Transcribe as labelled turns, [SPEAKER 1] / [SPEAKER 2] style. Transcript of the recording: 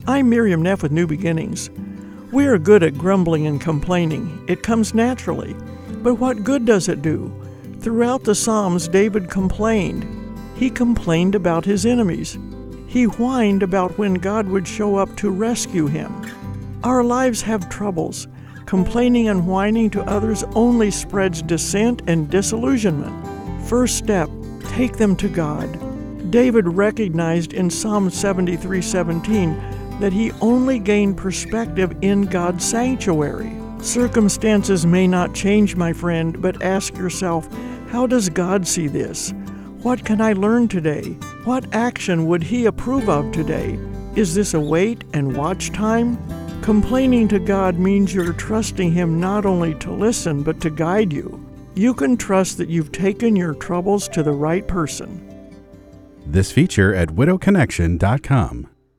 [SPEAKER 1] I'm Miriam Neff with New Beginnings. We are good at grumbling and complaining. It comes naturally. But what good does it do? Throughout the Psalms, David complained. He complained about his enemies. He whined about when God would show up to rescue him. Our lives have troubles. Complaining and whining to others only spreads dissent and disillusionment. First step, take them to God. David recognized in Psalm 73:17 that he only gained perspective in God's sanctuary. Circumstances may not change, my friend, but ask yourself, how does God see this? What can I learn today? What action would He approve of today? Is this a wait and watch time? Complaining to God means you're trusting Him not only to listen, but to guide you. You can trust that you've taken your troubles to the right person.
[SPEAKER 2] This feature at widowconnection.com.